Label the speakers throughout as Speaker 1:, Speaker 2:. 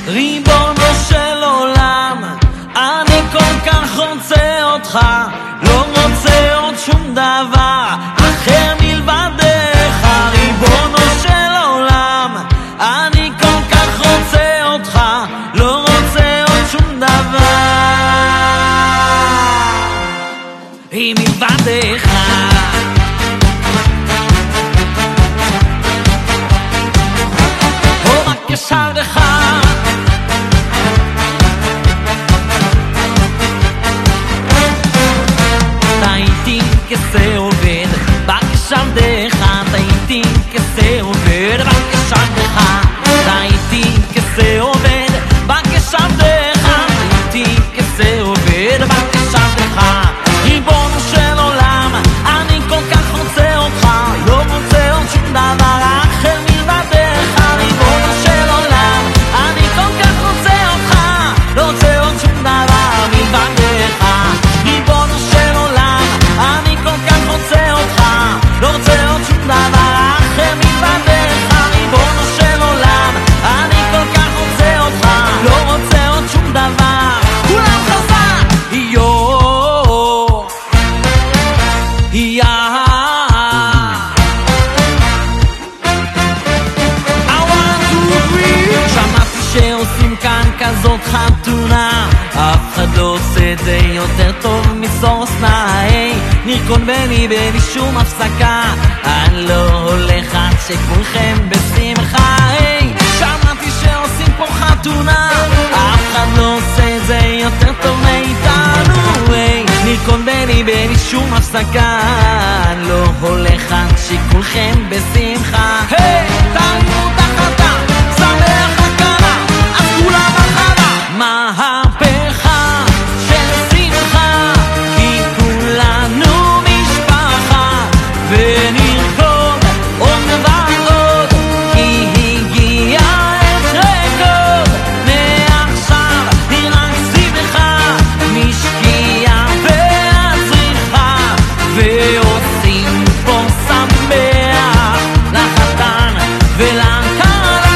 Speaker 1: ריבונו של עולם, אני כל כך רוצה אותך, לא רוצה עוד שום דבר אחר מלבדך. ריבונו של עולם, אני כל כך רוצה אותך, לא רוצה עוד שום דבר מלבדך. או רק ישר לך, טעיתי כזה עובד בקשב דרך, טעיתי כזה עובד בקשב דרך, טעיתי כזה עובד בקשב דרך, טעיתי כזה עובד בקשב דרך. ריבונו של עולם, אני כל כך רוצה אותך, לא רוצה עוד שום דבר אחר מלבדך. ריבונו של עולם, אני כל כך רוצה אותך, לא רוצה עוד שום דבר מלבדך. ריבונו של עולם, אני כל כך רוצה אותך, לא רוצה עוד שום דבר אחר מלבדך. ריבונו של עולם, אני כל כך רוצה אותך, לא רוצה עוד שום דבר. כולם חזק! יו יא שמעתי שעושים כאן כזאת חתונה, אף אחד לא עושה את זה יותר טוב מסורסנה. היי, נרקון בני בלי שום הפסקה, אני לא הולך עד שכולכם בשמחה. היי, שמעתי שעושים פה חתונה, אף אחד לא עושה את זה יותר טוב מאיתנו. היי, נרקון בני בלי שום הפסקה, אני לא הולך עד שכולכם בשמחה. היי, תרימו את החלטה, שמח הקרה, אז כולם החלה. מהפכה של שמחה, כי כולנו משפחה, ונרקוד עוד ועוד, כי הגיע עת רקוד. מעכשיו נראה שמחה, משקיע והצריכה, ועושים פה שמח לחתן ולכלה.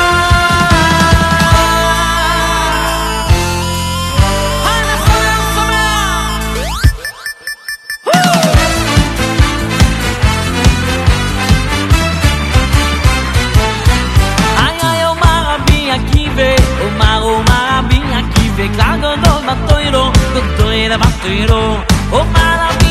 Speaker 1: היי, נכון יום שמח! היי, אומר רבי עקיבא, אומר רבי עקיבא, כלל גדול בתוירו, גדול בתוירו, אומר רבי